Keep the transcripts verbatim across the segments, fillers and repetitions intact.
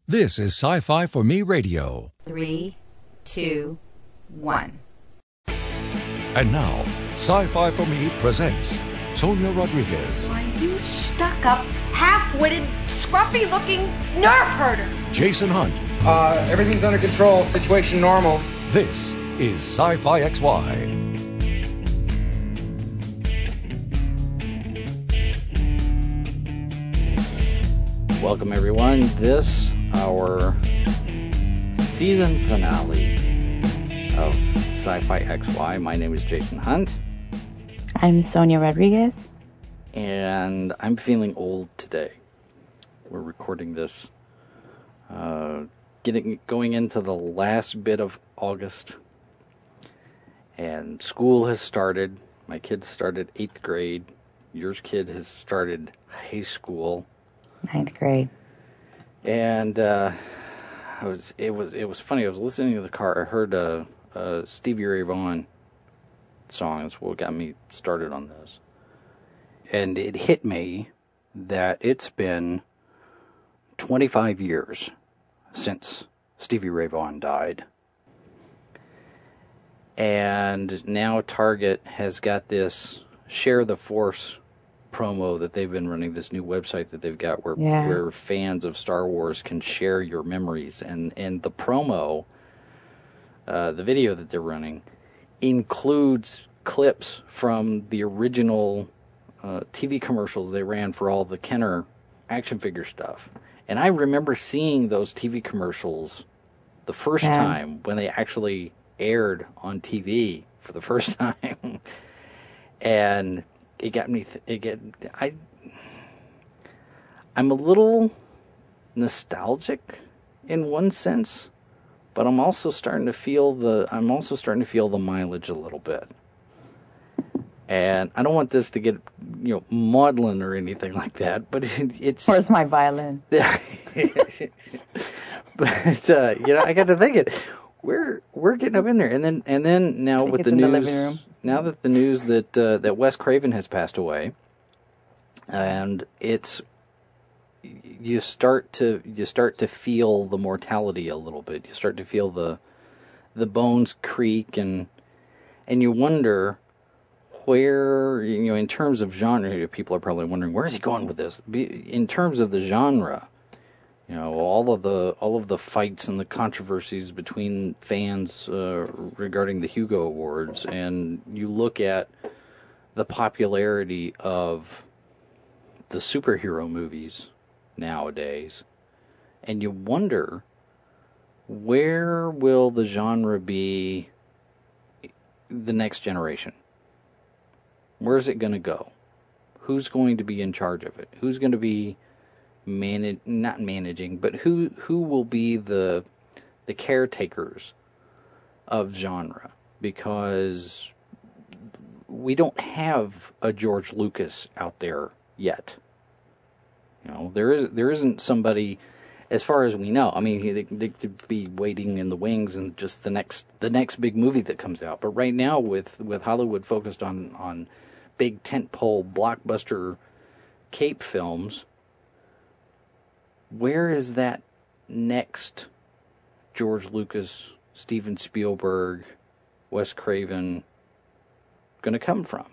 This is Sci-Fi for Me Radio. Three, two, one. And now, Sci-Fi for Me presents Sonia Rodriguez. Are you stuck-up, half-witted, scruffy-looking nerf herder? Jason Hunt. Uh, everything's under control. Situation normal. This is Sci-Fi X Y. Welcome, everyone. This, our season finale of Sci-Fi X Y. My name is Jason Hunt. I'm Sonia Rodriguez. And I'm feeling old today. We're recording this, uh, getting going into the last bit of August. And school has started. My kid started eighth grade. Yours kid has started high school. Ninth grade. And uh, I was it was it was funny. I was listening to the car. I heard a, a Stevie Ray Vaughan song. That's what got me started on this. And it hit me that it's been twenty-five years since Stevie Ray Vaughan died. And now Target has got this Share the Force promo that they've been running, this new website that they've got where yeah. where fans of Star Wars can share your memories. And, and the promo, uh, the video that they're running, includes clips from the original uh, T V commercials they ran for all the Kenner action figure stuff. And I remember seeing those T V commercials the first yeah. time when they actually aired on T V for the first time. And it got me, th- it get, I, I'm a little nostalgic in one sense, but I'm also starting to feel the, I'm also starting to feel the mileage a little bit. And I don't want this to get, you know, maudlin or anything like that, but it, it's... Where's my violin? But, uh, you know, I got to thinking, we're we're getting up in there. And then and then now with the in news, the living room. now that the news that uh, that Wes Craven has passed away, and it's, you start to you start to feel the mortality a little bit. You start to feel the the bones creak, and and you wonder where, you know, in terms of genre, people are probably wondering, where is he going with this? In terms of the genre, you know, all of the all of the fights and the controversies between fans uh, regarding the Hugo Awards, and you look at the popularity of the superhero movies nowadays, and you wonder, where will the genre be the next generation? Where's it going to go? Who's going to be in charge of it? Who's going to be manage not managing, but who who will be the the caretakers of genre? Because we don't have a George Lucas out there yet. You know, there is there isn't somebody, as far as we know. I mean, they, they could be waiting in the wings and just the next the next big movie that comes out. But right now, with with Hollywood focused on on big tentpole blockbuster cape films, where is that next George Lucas, Steven Spielberg, Wes Craven going to come from?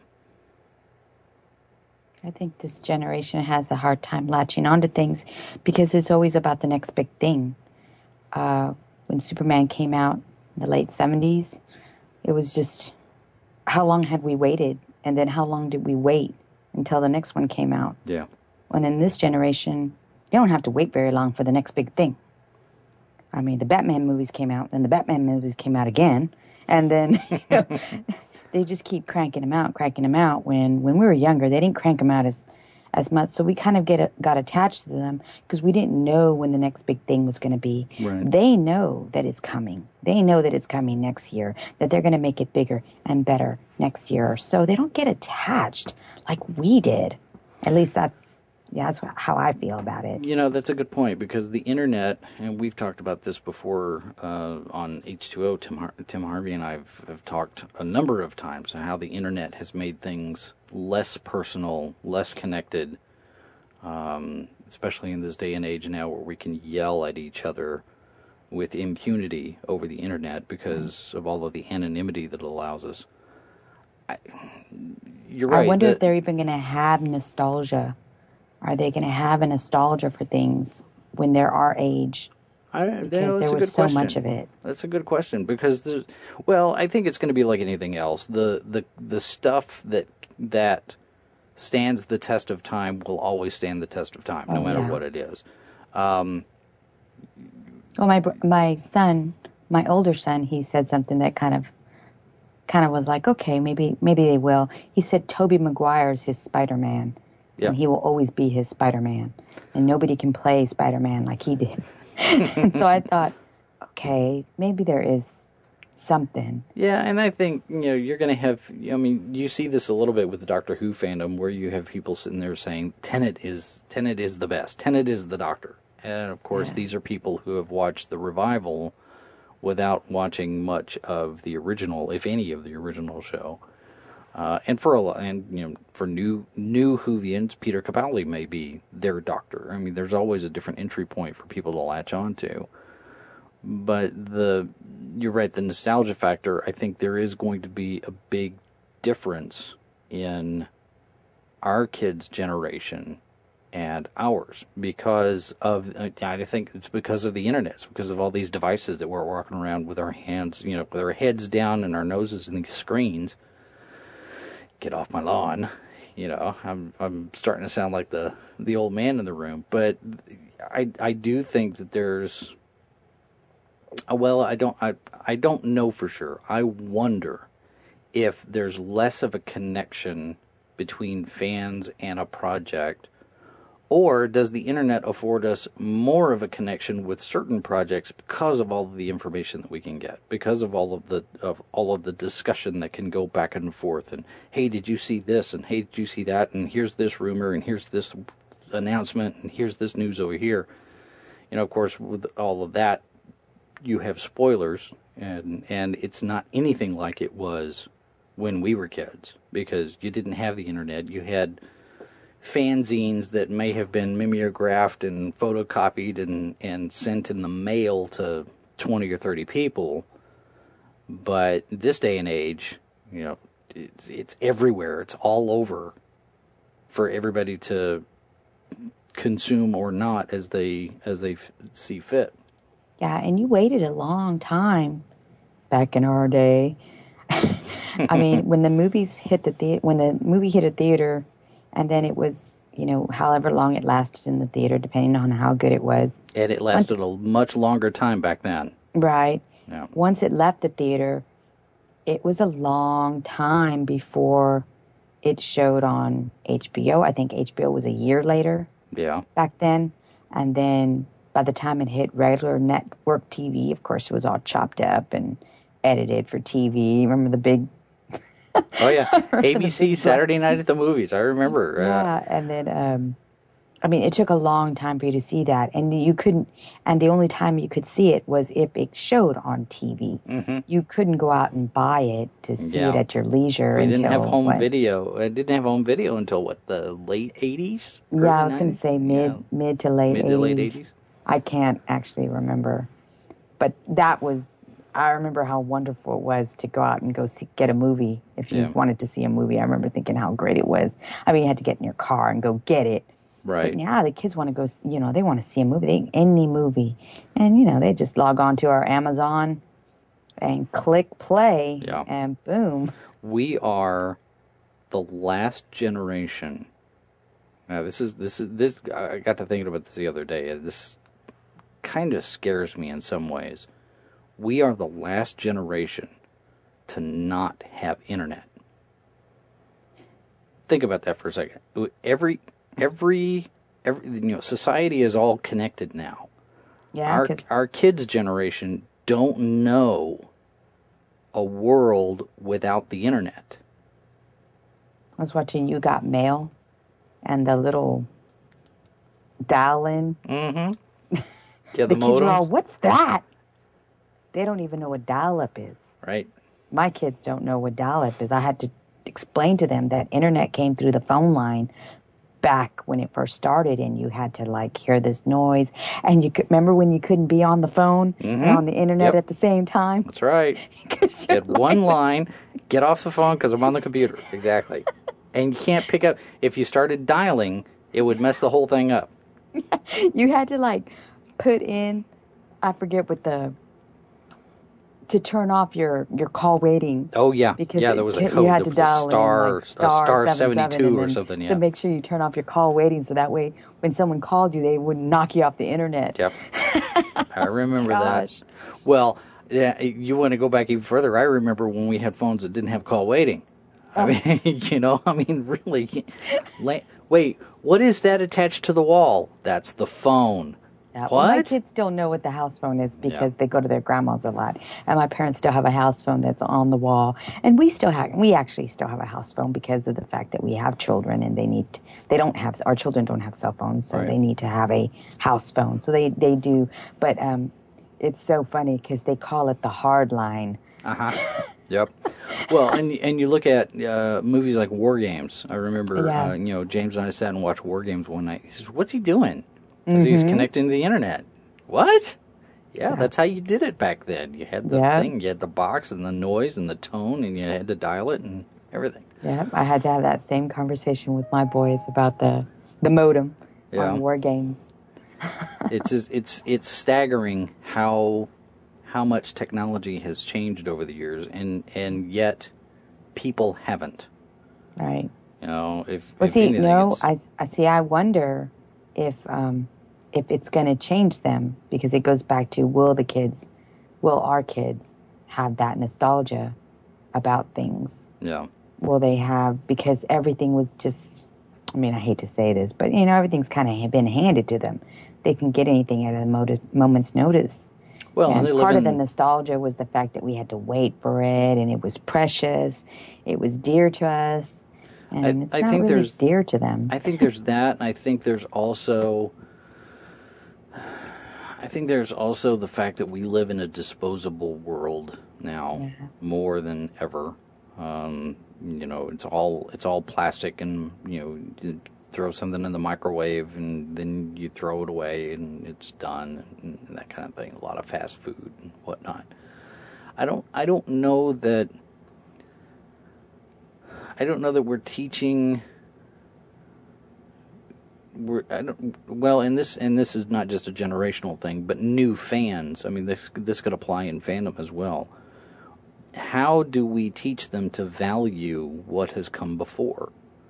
I think this generation has a hard time latching onto things because it's always about the next big thing. Uh, when Superman came out in the late seventies, it was just, how long had we waited? And then how long did we wait until the next one came out? Yeah. When in this generation, you don't have to wait very long for the next big thing. I mean, the Batman movies came out, then the Batman movies came out again, and then you know, they just keep cranking them out, cranking them out. When when we were younger, they didn't crank them out as as much, so we kind of get got attached to them because we didn't know when the next big thing was going to be. Right. They know that it's coming. They know that it's coming next year, that they're going to make it bigger and better next year. So they don't get attached like we did. At least that's yeah, that's how I feel about it. You know, that's a good point, because the internet, and we've talked about this before uh, on H two O, Tim, Har- Tim Harvey and I have, have talked a number of times on how the internet has made things less personal, less connected, um, especially in this day and age now where we can yell at each other with impunity over the internet because of all of the anonymity that it allows us. I, you're right. I wonder the, if they're even going to have nostalgia. Are they going to have a nostalgia for things when they're our age? I, Because you know, there a was good so question. much of it. That's a good question because, there's, well, I think it's going to be like anything else. The the the stuff that that stands the test of time will always stand the test of time, no Oh, matter yeah. what it is. Um, Well, my br- my son, my older son, he said something that kind of, kind of was like, okay, maybe maybe they will. He said Tobey Maguire's his Spider-Man, Yeah. and he will always be his Spider-Man, and nobody can play Spider-Man like he did. And so I thought, okay, maybe there is something. Yeah, and I think, you know, you're going to have, I mean, you see this a little bit with the Doctor Who fandom where you have people sitting there saying, Tennant is, Tennant is the best, Tennant is the Doctor. And, of course, Yeah. these are people who have watched the revival without watching much of the original, if any of the original show. Uh, and for a lot, and you know, for new new Whovians, Peter Capaldi may be their Doctor. I mean, there's always a different entry point for people to latch onto. But the you're right, the nostalgia factor. I think there is going to be a big difference in our kids' generation and ours because of. I think it's because of the internet. It's because of all these devices that we're walking around with our hands, you know, with our heads down and our noses in these screens. Get off my lawn, you know. I'm I'm starting to sound like the, the old man in the room, but I I do think that there's. Well, I don't I I don't know for sure. I wonder if there's less of a connection between fans and a project, or does the internet afford us more of a connection with certain projects because of all of the information that we can get, because of all of the of all of the discussion that can go back and forth, and hey, did you see this, and hey, did you see that, and here's this rumor, and here's this announcement, and here's this news over here. You know, of course, with all of that, you have spoilers, and and it's not anything like it was when we were kids, because you didn't have the internet. You had fanzines that may have been mimeographed and photocopied and, and sent in the mail to twenty or thirty people. But this day and age, you know, it's, it's everywhere. It's all over for everybody to consume or not as they as they f- see fit. Yeah, and you waited a long time back in our day. I mean, when the movies hit the, the when the movie hit a theater, and then it was, you know, however long it lasted in the theater, depending on how good it was. And it lasted Once, a much longer time back then. Right. Yeah. Once it left the theater, it was a long time before it showed on H B O. I think H B O was a year later. Yeah. Back then. And then by the time it hit regular network T V, of course, it was all chopped up and edited for T V. Remember the big... Oh, yeah. A B C Saturday Night at the Movies. I remember. Yeah, uh, and then, um, I mean, it took a long time for you to see that. And you couldn't, and the only time you could see it was if it showed on T V. Mm-hmm. You couldn't go out and buy it to see yeah. it at your leisure. We until, didn't have home what? video. I didn't have home video until, what, the late eighties? Yeah, I was going to say mid, yeah. mid to late mid eighties. to late eighties. I can't actually remember. But that was, I remember how wonderful it was to go out and go see, get a movie. If you Yeah. wanted to see a movie, I remember thinking how great it was. I mean, you had to get in your car and go get it. Right. But now the kids want to go, you know, they want to see a movie, they, any movie. And, you know, they just log on to our Amazon and click play, Yeah. and boom. We are the last generation. Now, this is, this is, this, I got to thinking about this the other day. This kind of scares me in some ways. We are the last generation to not have internet. Think about that for a second. Every, every, every, you know, society is all connected now. Yeah, Our, 'cause- our kids' generation don't know a world without the internet. I was watching You Got Mail and the little dial-in. Mm-hmm. Yeah, The the, kids were all, modem. what's that? They don't even know what dial-up is. Right. My kids don't know what dial-up is. I had to explain to them that internet came through the phone line back when it first started, and you had to like hear this noise, and you could remember when you couldn't be on the phone Mm-hmm. and on the internet Yep. at the same time. That's right. 'Cause you're Get one like- line, get off the phone because I'm on the computer. Exactly. And you can't pick up. If you started dialing, it would mess the whole thing up. You had to like put in, I forget what the, to turn off your, your call waiting. Oh, yeah. Because yeah, it- there was a you code. had There to was a dial star, in like a star, star seven, seventy-two seven, or and then something, yeah. to make sure you turn off your call waiting, so that way when someone called you, they wouldn't knock you off the internet. Yep. I remember Gosh. that. Well, yeah, you want to go back even further. I remember when we had phones that didn't have call waiting. I Oh. mean, you know, I mean, really. la- Wait, what is that attached to the wall? That's the phone. Yeah, well, my What? kids still know what the house phone is because Yeah. they go to their grandma's a lot, and my parents still have a house phone that's on the wall, and we still have we actually still have a house phone because of the fact that we have children and they need they don't have our children don't have cell phones, so Right. they need to have a house phone. So they they do, but um, it's so funny because they call it the hard line. Uh-huh. Yep. Well, and and you look at uh, movies like War Games. I remember, Yeah. uh, you know, James and I sat and watched War Games one night. He says, "What's he doing?" Because he's connecting to the internet. What? Yeah, Yeah. that's how you did it back then. You had the Yeah. thing, you had the box and the noise and the tone, and you had to dial it and everything. Yeah, I had to have that same conversation with my boys about the the modem Yeah. on War Games. It's just, it's it's staggering how how much technology has changed over the years, and and yet people haven't. Right. You know, if Well, if see, anything, no, it's- I, I see. I wonder if um, if it's going to change them because it goes back to will the kids, will our kids have that nostalgia about things? yeah. Will they have because everything was just? I mean, I hate to say this, but you know, everything's kind of been handed to them. They can get anything at a mo- moment's notice. Well, and and they live part in, of the nostalgia was the fact that we had to wait for it, and it was precious, it was dear to us, and I- it's I not think really there's- dear to them. I think there's that, and I think there's also, I think there's also the fact that we live in a disposable world now Yeah. more than ever. Um, you know, it's all it's all plastic, and you know, you throw something in the microwave, and then you throw it away, and it's done, and that kind of thing. A lot of fast food and whatnot. I don't, I don't know that. I don't know that we're teaching. We're I don't, well, and this and this is not just a generational thing, but new fans. I mean, this this could apply in fandom as well. How do we teach them to value what has come before?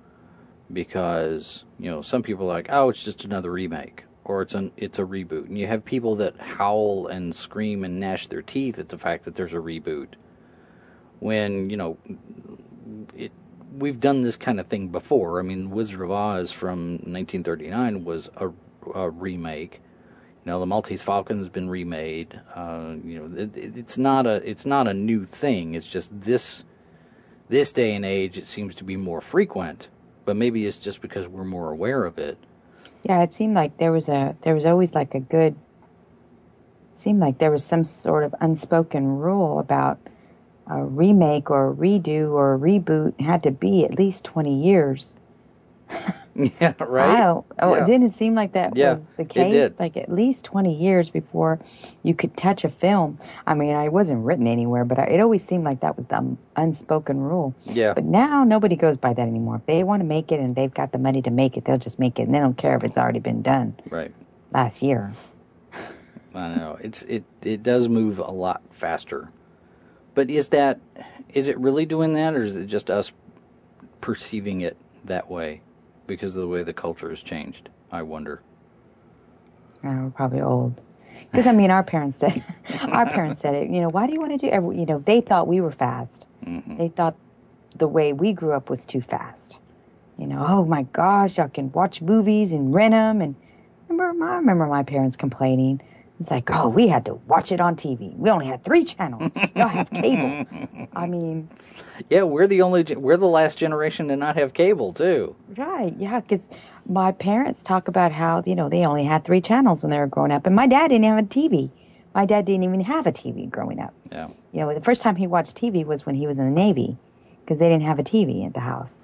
Because you know, some people are like, oh, it's just another remake, or it's an it's a reboot, and you have people that howl and scream and gnash their teeth at the fact that there's a reboot. When you know, it. We've done this kind of thing before. I mean, Wizard of Oz from nineteen thirty-nine was a, a remake. You know, the Maltese Falcon has been remade. Uh, you know, it, it's not a it's not a new thing. It's just this this day and age, it seems to be more frequent. But maybe it's just because we're more aware of it. Yeah, it seemed like there was a there was always like a good. Seemed like there was some sort of unspoken rule about a remake or a redo or a reboot had to be at least twenty years. Yeah, right. I don't, oh, Yeah. it didn't seem like that Yeah, was the it case. did. Like at least twenty years before you could touch a film. I mean, I wasn't written anywhere, but I, it always seemed like that was the um, unspoken rule. Yeah. But now nobody goes by that anymore. If they want to make it and they've got the money to make it, they'll just make it, and they don't care if it's already been done Right. last year. I don't know. It's it it does move a lot faster. But is that is it really doing that, or is it just us perceiving it that way because of the way the culture has changed? I wonder. Oh, we're probably old. Because I mean, our parents said, our parents said it. You know, why do you want to do? Every, you know, they thought we were fast. Mm-hmm. They thought the way we grew up was too fast. You know, oh my gosh, y'all can watch movies and rent them. And remember, I remember my parents complaining. It's like, oh, we had to watch it on T V. We only had three channels. Y'all have cable. I mean, Yeah, we're the only ge- we're the last generation to not have cable too. right, yeah, because my parents talk about how, you know, they only had three channels when they were growing up. And my dad didn't have a T V. My dad didn't even have a T V growing up. Yeah. You know, the first time he watched T V was when he was in the Navy because they didn't have a T V at the house.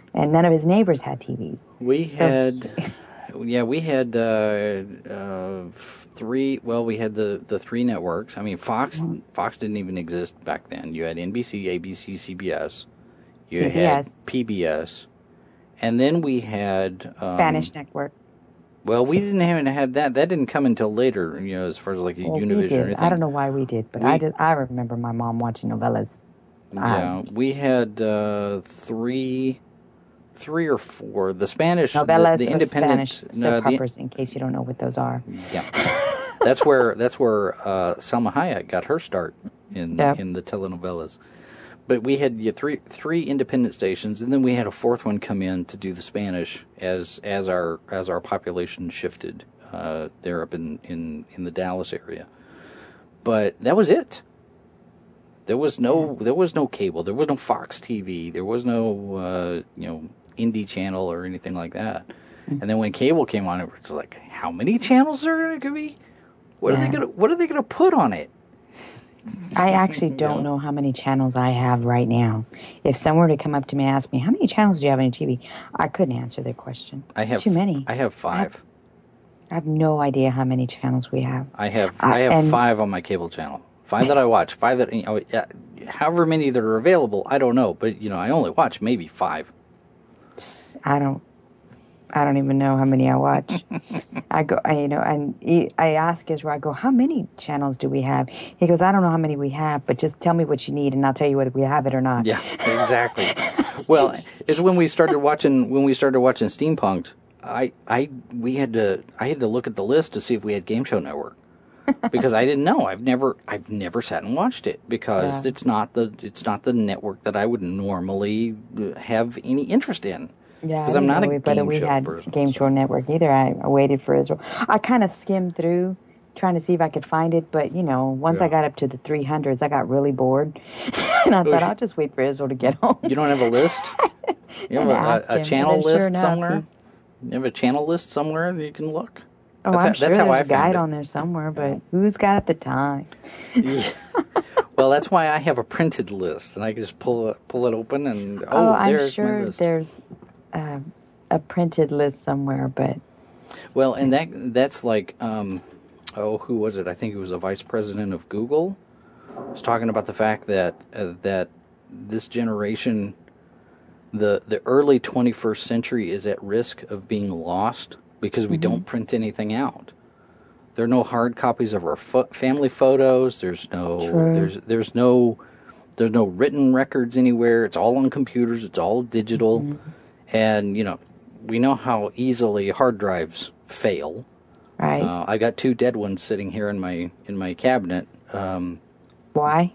and none of his neighbors had T Vs. We So- had, yeah, we had uh, uh, three. Well, we had the, the three networks. I mean, Fox Mm-hmm. Fox didn't even exist back then. You had N B C, A B C, C B S. You P B had S. P B S, and then we had um, Spanish network. Well, we didn't have had that. That didn't come until later. You know, as far as like the Well, Univision we or did. anything. I don't know why we did, but We- I did. I remember my mom watching novellas. Yeah, we had uh, three, three or four. The Spanish, Novellas the, the or independent, Spanish no, soap the- operas, in case you don't know what those are. yeah, that's where that's where uh, Salma Hayek got her start in Yep. in the telenovelas. But we had yeah, three three independent stations, and then we had a fourth one come in to do the Spanish as as our as our population shifted uh, there up in, in, in the Dallas area. But that was it. There was no there was no cable. There was no Fox T V. There was no uh, you know indie channel or anything like that. Mm-hmm. And then when cable came on, it was like, how many channels are there going to be? What are they Yeah. gonna What are they gonna put on it? I actually don't know how many channels I have right now. If someone were to come up to me and ask me, how many channels do you have on your T V? I couldn't answer their question. I It's have too many. I have five. I have no idea how many channels we have. I have I- I have and- five on my cable channel. Five that I watch. Five that you know, yeah, however many that are available, I don't know. But you know, I only watch maybe five. I don't. I don't even know how many I watch. I go, I, you know, and he, I ask Israel, I go, how many channels do we have? He goes, I don't know how many we have, but just tell me what you need, and I'll tell you whether we have it or not. Yeah, exactly. Well, it's when we started watching when we started watching Steampunked. I I we had to I had to look at the list to see if we had Game Show Network because I didn't know. I've never I've never sat and watched it because Yeah. it's not the it's not the network that I would normally have any interest in. Yeah, Because I I'm didn't not know a whether game we show had person, Game so. Show Network either. I, I waited for Israel. I kind of skimmed through, trying to see if I could find it, but you know, once I Yeah. got up to the three hundreds, I got really bored, and I thought sh- I'll just wait for Israel to get home. You don't have a list? You have And a, asked a, a him, channel and then list sure enough, somewhere? You have a channel list somewhere that you can look? Oh, That's I'm how- sure that's how there's I a guide found it. on there somewhere, but who's got the time? Yeah. Well, that's why I have a printed list, and I can just pull it, pull it open, and oh, Oh, I'm there's my sure list. there's uh, a printed list somewhere, but Well, and that that's like, um, oh, who was it? I think it was the vice president of Google. Was talking about the fact that uh, that this generation, the the early twenty-first century, is at risk of being lost because we don't print anything out. There are no hard copies of our fo- family photos. There's no True. there's there's no there's no written records anywhere. It's all on computers. It's all digital, and you know we know how easily hard drives fail. right? Uh, I got two dead ones sitting here in my in my cabinet um, Why?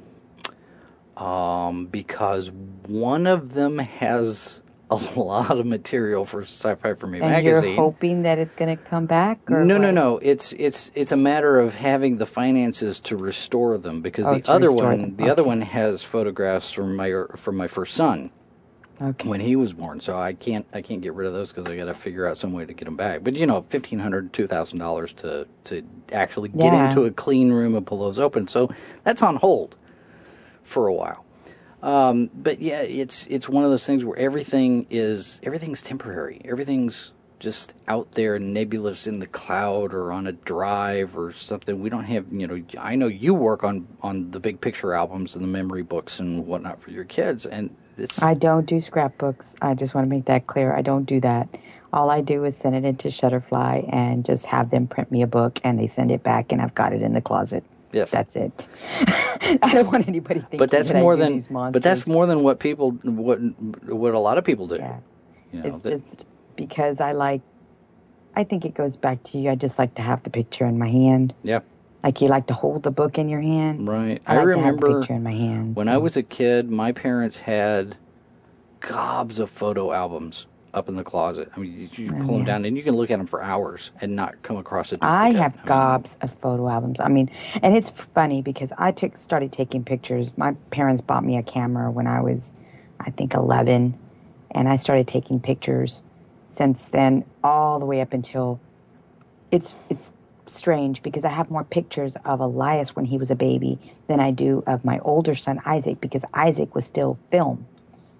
um, because one of them has a lot of material for Sci-Fi for Me And magazine. you're hoping that it's going to come back? Or No, no, what? no. It's it's it's a matter of having the finances to restore them because Oh, the to other restore one, them. the other Okay. one has photographs from my from my first son Okay. when he was born. So I can't I can't get rid of those because I got to figure out some way to get them back. But you know, fifteen hundred, two thousand dollars to to actually get Yeah. into a clean room and pull those open. So that's on hold for a while. Um, but yeah, it's it's one of those things where everything is everything's temporary. Everything's just out there nebulous in the cloud or on a drive or something. We don't have, you know, I know you work on, on the big picture albums and the memory books and whatnot for your kids, and it's I don't do scrapbooks. I just want to make that clear. I don't do that. All I do is send it into Shutterfly and just have them print me a book, and they send it back, and I've got it in the closet. Yes. That's it. I don't want anybody thinking but that's that I more do than these monsters. but that's more than what people what what a lot of people do. Yeah. You know, It's that- just because I like, I think it goes back to you. I just like to have the picture in my hand. yeah. Like you like to hold the book in your hand. Right. I, I like remember to have the picture in my hand. When so. I was a kid, my parents had gobs of photo albums up in the closet. I mean, you, you pull them yeah. down and you can look at them for hours and not come across a I duplicate. have mean, gobs of photo albums. I mean, and it's funny because I took started taking pictures. My parents bought me a camera when I was, I think, eleven, and I started taking pictures since then all the way up until it's it's strange because I have more pictures of Elias when he was a baby than I do of my older son Isaac because Isaac was still film.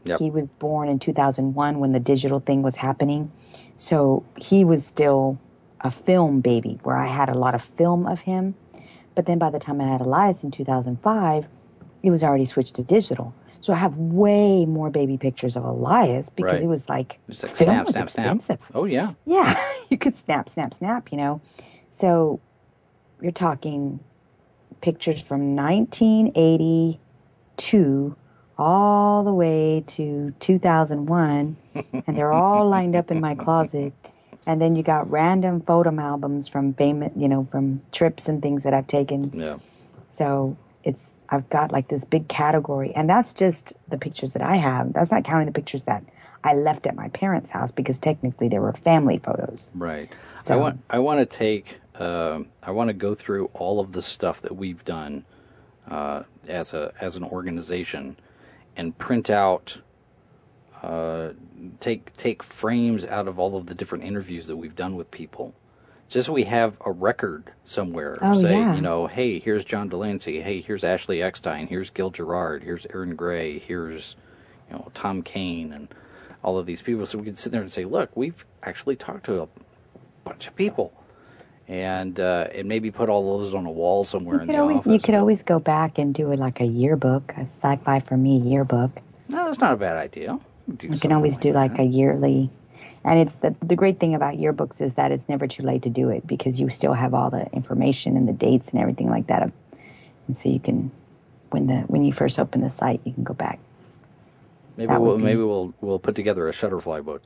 Yep. He was born in two thousand one when the digital thing was happening. So he was still a film baby where I had a lot of film of him. But then by the time I had Elias in two thousand five, it was already switched to digital. So I have way more baby pictures of Elias because Right. it was like, Just like film snap, was snap, expensive. snap. Oh, yeah. Yeah, you could snap, snap, snap, you know. So you're talking pictures from nineteen eighty-two all the way to two thousand one, and they're all lined up in my closet. And then you got random photo albums from famous, you know, from trips and things that I've taken. Yeah. So it's I've got like this big category, and that's just the pictures that I have. That's not counting the pictures that I left at my parents' house because technically they were family photos. Right. So- I want I want to take uh, I want to go through all of the stuff that we've done uh, as a as an organization and print out uh, take take frames out of all of the different interviews that we've done with people. Just so we have a record somewhere. Oh, Say, yeah. you know, hey, here's John Delancey. Hey, here's Ashley Eckstein. Here's Gil Gerard. Here's Aaron Gray. Here's, you know, Tom Kane and all of these people. So we can sit there and say, look, we've actually talked to a bunch of people. And uh, and maybe put all those on a wall somewhere You in could the always office. you could always go back and do it like a yearbook, a sci-fi for me yearbook. No, that's not a bad idea. We do You can something always do like that. a yearly, and it's the the great thing about yearbooks is that it's never too late to do it because you still have all the information and the dates and everything like that, and so you can when the when you first open the site you can go back. Maybe that would we'll be- maybe we'll we'll put together a Shutterfly book.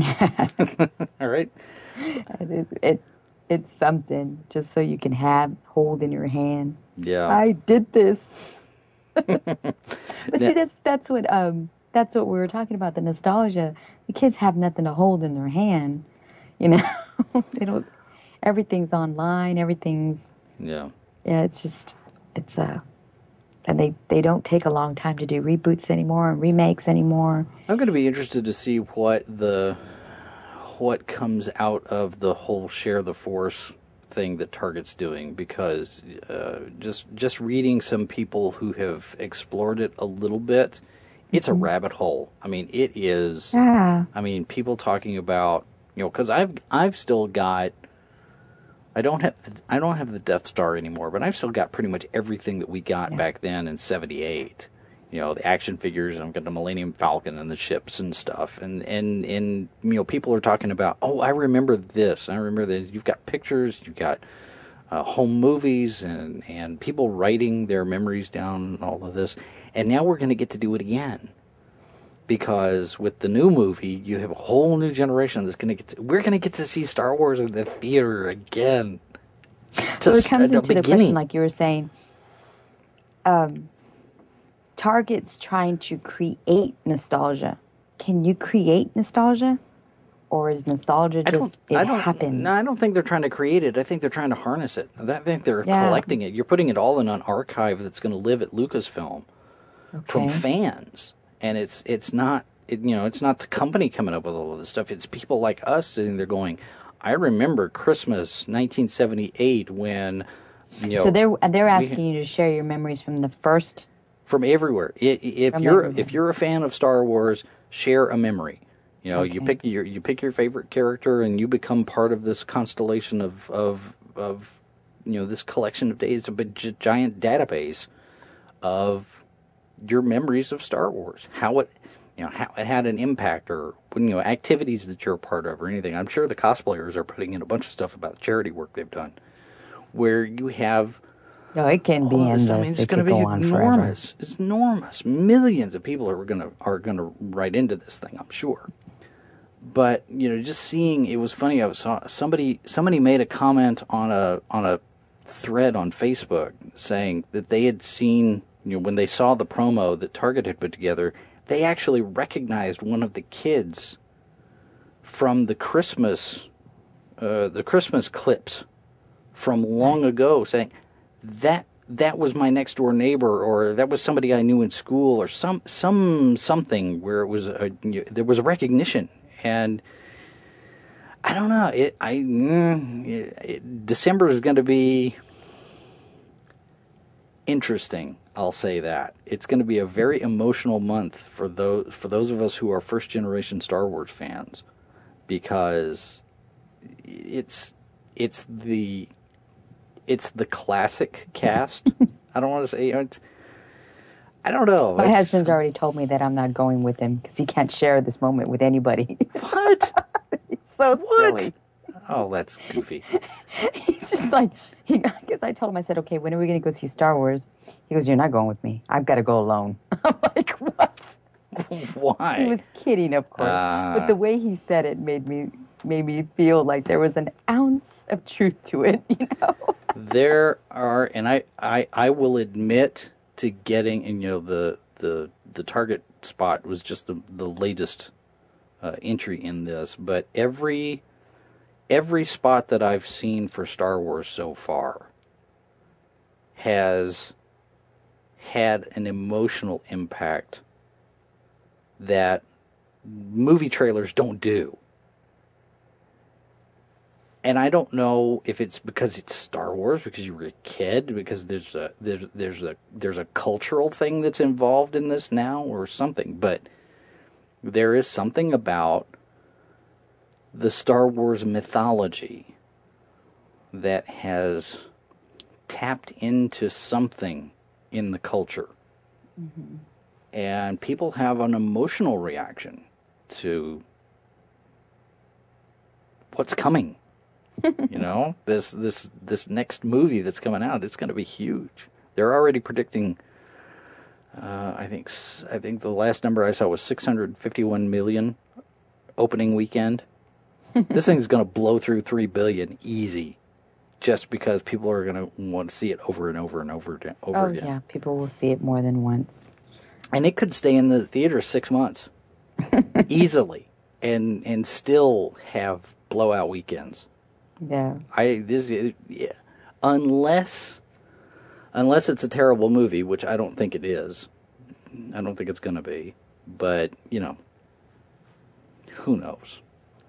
All right. It, it it's something just so you can have hold in your hand. Yeah. I did this. But Yeah. see, that's that's what um that's what we were talking about, the nostalgia. The kids have nothing to hold in their hand, you know. They don't. Everything's online. Everything's Yeah. yeah. It's just it's uh, and they they don't take a long time to do reboots anymore and remakes anymore. I'm going to be interested to see what the what comes out of the whole share the force thing that Target's doing, because uh, just just reading some people who have explored it a little bit, it's a rabbit hole. I mean, it is. Yeah. I mean, people talking about, you know, because I've I've still got. I don't have the, I don't have the Death Star anymore, but I've still got pretty much everything that we got Yeah. back then in seventy-eight. You know, the action figures, and I've got the Millennium Falcon and the ships and stuff. And, and, and you know, people are talking about, oh, I remember this. I remember that you've got pictures, you've got uh, home movies, and, and people writing their memories down and all of this. And now we're going to get to do it again. Because with the new movie, you have a whole new generation that's going to get to, we're going to get to see Star Wars in the theater again. To Well, it comes st- into the beginning. question, like you were saying. Um, Target's trying to create nostalgia. Can you create nostalgia, or is nostalgia I don't. just it I don't. happens? No, I don't think they're trying to create it. I think they're trying to harness it. I think they're Yeah. collecting it. You're putting it all in an archive that's going to live at Lucasfilm from Okay. fans, and it's it's not. It, you know, it's not the company coming up with all of this stuff. It's people like us sitting there going, "I remember Christmas nineteen seventy-eight when." You know, So they're they're we- asking you to share your memories from the first. from everywhere. I- If From you're everywhere. if you're a fan of Star Wars, share a memory. You know, you Okay. pick your you pick your favorite character, and you become part of this constellation of of of you know this collection of data. It's a big, gi- giant database of your memories of Star Wars. How it you know how it had an impact, or you know activities that you're a part of, or anything. I'm sure the cosplayers are putting in a bunch of stuff about the charity work they've done, where you have. No, it can be All this, endless. I mean, it's it going to could be go on forever. enormous. It's enormous. Millions of people are going to are going to write into this thing, I'm sure. But you know, just seeing it was funny. I saw somebody somebody made a comment on a on a thread on Facebook saying that they had seen, you know, when they saw the promo that Target had put together, they actually recognized one of the kids from the Christmas uh, the Christmas clips from long ago, saying that that was my next door neighbor, or that was somebody I knew in school, or some some something where it was a, there was a recognition. And I don't know, it I mm, it, it, December is going to be interesting. I'll say that it's going to be a very emotional month for those for those of us who are first generation Star Wars fans, because it's it's the it's the classic cast. I don't want to say it's. I don't know. My it's, husband's already told me that I'm not going with him because he can't share this moment with anybody. What? He's so What? silly. Oh, that's goofy. He's just like, he, because I told him, I said, okay, when are we going to go see Star Wars? He goes, you're not going with me. I've got to go alone. I'm like, what? Why? He was kidding, of course. Uh, but the way he said it made me made me feel like there was an ounce of truth to it, you know? There are, and I, I, I will admit to getting, and you know, the the the Target spot was just the the latest uh, entry in this, but every every spot that I've seen for Star Wars so far has had an emotional impact that movie trailers don't do. And I don't know if it's because it's Star Wars, because you were a kid, because there's a there's there's a there's a cultural thing that's involved in this now, or something. But there is something about the Star Wars mythology that has tapped into something in the culture, mm-hmm. and people have an emotional reaction to what's coming. You know, this this this next movie that's coming out, it's going to be huge. They're already predicting. Uh, I think I think the last number I saw was six hundred fifty-one million opening weekend. This thing's going to blow through three billion easy, just because people are going to want to see it over and over and over again. Over oh again. yeah, people will see it more than once. And it could stay in the theater six months easily, and and still have blowout weekends. Yeah. I this yeah. unless unless it's a terrible movie, which I don't think it is. I don't think it's going to be, but you know, who knows?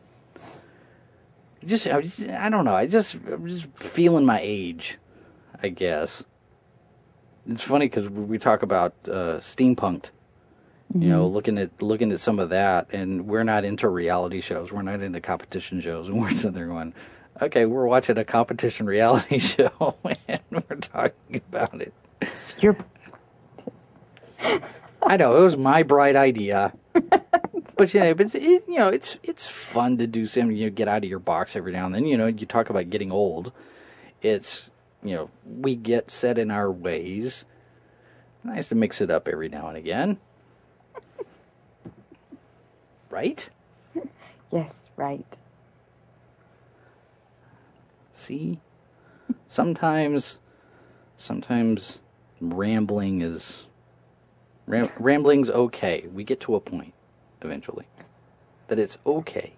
Just I, just I don't know. I just I'm just feeling my age, I guess. It's funny because we talk about uh, steampunked. Mm-hmm. You know, looking at looking at some of that, and we're not into reality shows. We're not into competition shows, and we're sitting there going, okay, we're watching a competition reality show, and we're talking about it. You're... I know, it was my bright idea. But, you know, but it, you know, it's it's fun to do something, you know, get out of your box every now and then. You know, you talk about getting old. It's, you know, we get set in our ways. Nice to mix it up every now and again. Right? Yes, right. See? Sometimes, sometimes rambling is, ram, rambling's okay. We get to a point, eventually, that it's okay.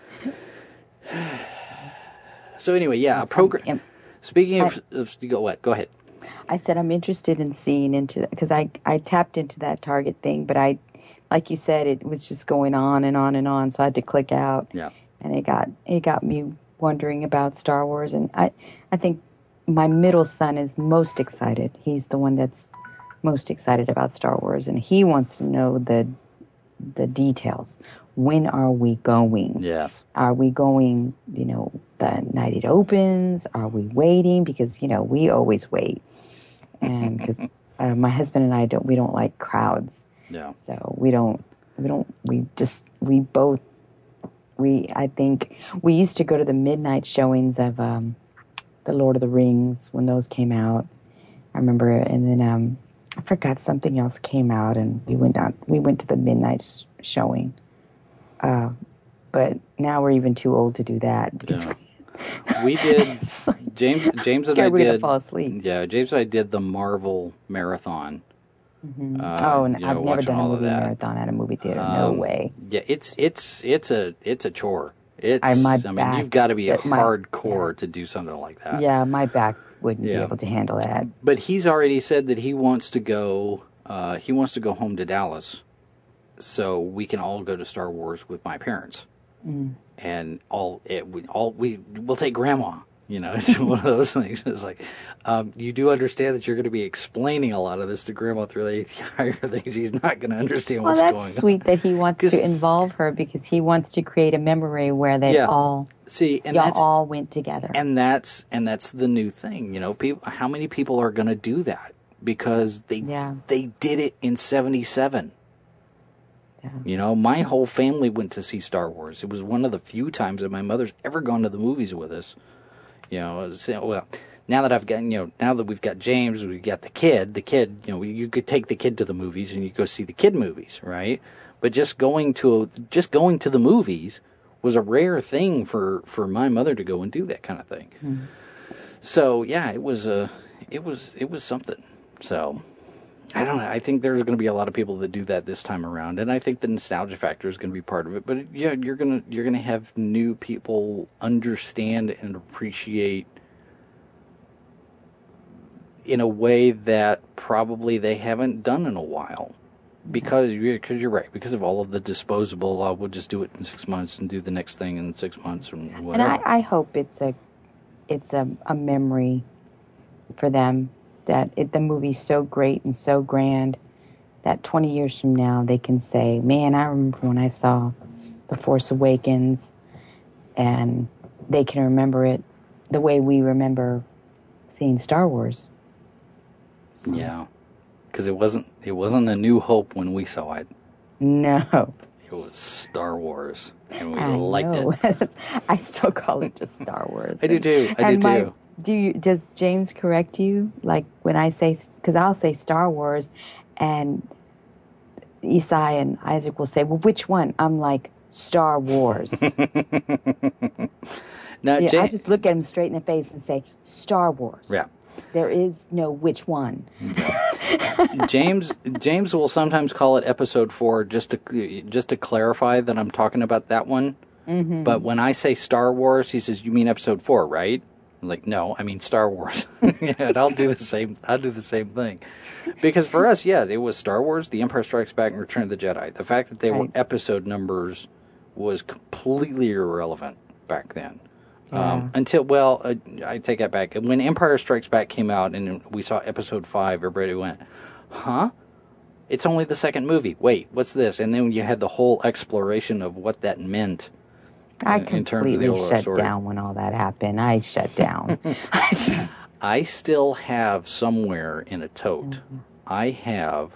So anyway, yeah, a program. Speaking of, I, of, go what? Go ahead. I said I'm interested in seeing into that, because I, I tapped into that Target thing, but I, like you said, it was just going on and on and on, so I had to click out. Yeah. And it got it got me wondering about Star Wars, and I, I think my middle son is most excited. He's the one that's most excited about Star Wars, and he wants to know the the details. When are we going? Yes. Are we going, you know, the night it opens? Are we waiting? Because, you know, we always wait. And because uh, my husband and I don't, we don't like crowds. Yeah. So we don't, we don't, we just, we both, we, I think, we used to go to the midnight showings of um, The Lord of the Rings when those came out. I remember, and then um, I forgot something else came out, and we went down, we went to the midnight sh- showing. Uh, but now we're even too old to do that. Because yeah. We did, James James and I did, fall asleep. Yeah, James and I did the Marvel marathon. Mm-hmm. Uh, oh, and you know, I've never done a movie that. marathon at a movie theater. Um, no way. Yeah, it's it's it's a it's a chore. It's I, my I mean, back, you've got to be a my, hardcore yeah. to do something like that. Yeah, my back wouldn't yeah. be able to handle that. But he's already said that he wants to go. Uh, he wants to go home to Dallas, so we can all go to Star Wars with my parents, mm. and all it we all we we'll take Grandma. You know, it's one of those things. It's like, um, you do understand that you're going to be explaining a lot of this to Grandma through the entire thing. She's not going to understand well, what's going on. Well, that's sweet that he wants to involve her because he wants to create a memory where they yeah. all, See, and y'all that's, all went together. And that's and that's the new thing. You know, people. How many people are going to do that? Because they yeah. they did it in seventy-seven. Yeah. You know, my whole family went to see Star Wars. It was one of the few times that my mother's ever gone to the movies with us. You know, well, now that I've got, you know, now that we've got James, we've got the kid, the kid, you know, you could take the kid to the movies and you go see the kid movies, right? But just going to, just going to the movies was a rare thing for, for my mother to go and do that kind of thing. Mm. So, yeah, it was a, it was, it was something. So, I don't know. I think there's going to be a lot of people that do that this time around, and I think the nostalgia factor is going to be part of it. But yeah, you're gonna you're gonna have new people understand and appreciate in a way that probably they haven't done in a while, because you're, because you're right, because of all of the disposable. Uh, we'll just do it in six months and do the next thing in six months or whatever. And I, I hope it's a it's a, a memory for them. That it, the movie's so great and so grand that twenty years from now they can say, man, I remember when I saw The Force Awakens, and they can remember it the way we remember seeing Star Wars. So. Yeah, because it wasn't, it wasn't A New Hope when we saw it. No. It was Star Wars, and we I liked know. it. I still call it just Star Wars. I do too, I and do my, too. Do you, does James correct you? Like when I say, because I'll say Star Wars, and Isai and Isaac will say, well, which one? I'm like, Star Wars. now, yeah, James, I just look at him straight in the face and say, Star Wars. Yeah. There is no which one. Yeah. James James will sometimes call it episode four just to just to clarify that I'm talking about that one. Mm-hmm. But when I say Star Wars, he says, you mean episode four, right? I'm like, no, I mean Star Wars. Yeah, and I'll do the same. I'll do the same thing, because for us, yeah, it was Star Wars, The Empire Strikes Back, and Return of the Jedi. The fact that they right. were episode numbers was completely irrelevant back then. Yeah. Um, until well, uh, I take that back. When Empire Strikes Back came out and we saw episode five, everybody went, "Huh? It's only the second movie. Wait, what's this?" And then you had the whole exploration of what that meant. I in, in terms of the completely shut story. down when all that happened. I shut down. I, just... I still have somewhere in a tote, mm-hmm. I have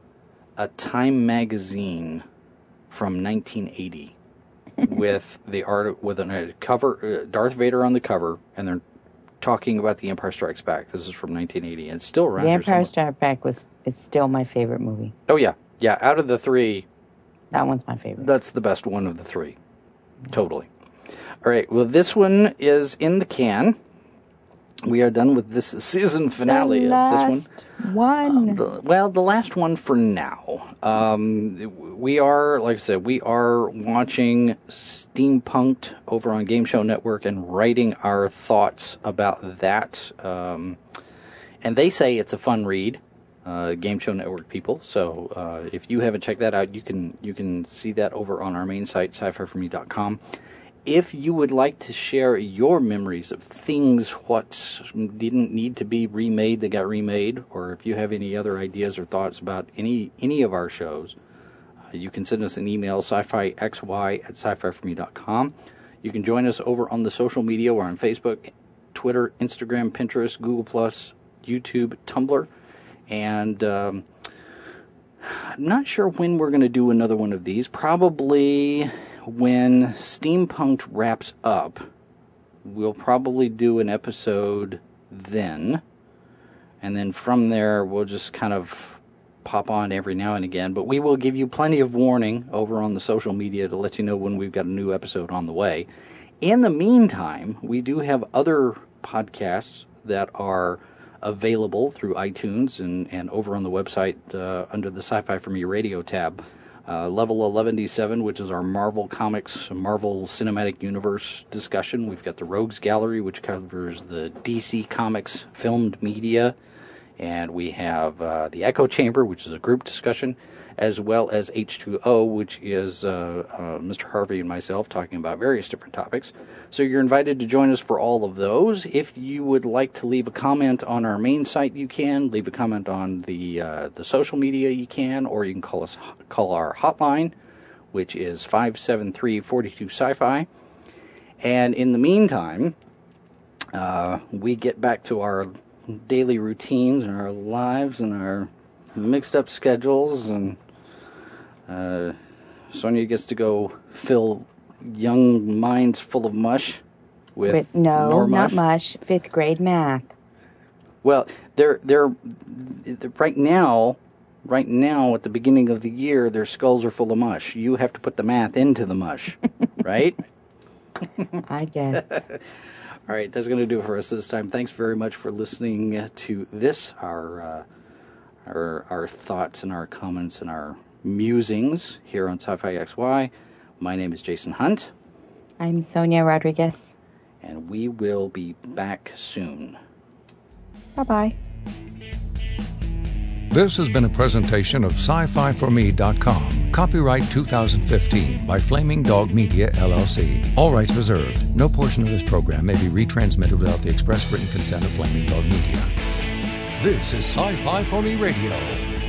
a Time magazine from nineteen eighty with the art with a cover, uh, Darth Vader on the cover, and they're talking about The Empire Strikes Back. This is from nineteen eighty, and it's still around. The here Empire Strikes Back was is still my favorite movie. Oh yeah, yeah. Out of the three, that one's my favorite. That's the best one of the three. Totally. All right. Well, this one is in the can. We are done with this season finale the of last this one. One. Uh, the, well, the last one for now. Um, we are, like I said, we are watching Steampunked over on Game Show Network and writing our thoughts about that. Um, and they say it's a fun read. Uh, Game Show Network people. So uh, if you haven't checked that out, you can you can see that over on our main site, sci fi for me dot com. If you would like to share your memories of things what didn't need to be remade that got remade, or if you have any other ideas or thoughts about any any of our shows, uh, you can send us an email, sci fi x y at sci fi for me dot com. You can join us over on the social media. We're on Facebook, Twitter, Instagram, Pinterest, Google plus, YouTube, Tumblr. And um, I'm not sure when we're going to do another one of these. Probably when Steampunked wraps up, we'll probably do an episode then. And then from there, we'll just kind of pop on every now and again. But we will give you plenty of warning over on the social media to let you know when we've got a new episode on the way. In the meantime, we do have other podcasts that are available through iTunes and, and over on the website uh, under the Sci-Fi For Me radio tab. Uh, Level eleven D seven, which is our Marvel Comics, Marvel Cinematic Universe discussion. We've got the Rogues Gallery, which covers the D C Comics filmed media And we have uh, the Echo Chamber, which is a group discussion, as well as H two O, which is uh, uh, Mister Harvey and myself talking about various different topics. So you're invited to join us for all of those. If you would like to leave a comment on our main site, you can. Leave a comment on the uh, the social media, you can. Or you can call us call our hotline, which is five seven three, four two sci-fi. And in the meantime, uh, we get back to our daily routines and our lives and our mixed up schedules, and uh, Sonia gets to go fill young minds full of mush with But no, more not mush. mush. Fifth grade math. Well, they're they're right now. Right now, at the beginning of the year, their skulls are full of mush. You have to put the math into the mush, right? I guess. All right, that's going to do it for us this time. Thanks very much for listening to this, our uh, our our thoughts and our comments and our musings here on Sci-Fi X Y. My name is Jason Hunt. I'm Sonia Rodriguez. And we will be back soon. Bye-bye. This has been a presentation of sci fi for me dot com. Copyright two thousand fifteen by Flaming Dog Media, L L C. All rights reserved. No portion of this program may be retransmitted without the express written consent of Flaming Dog Media. This is Sci-Fi for Me Radio.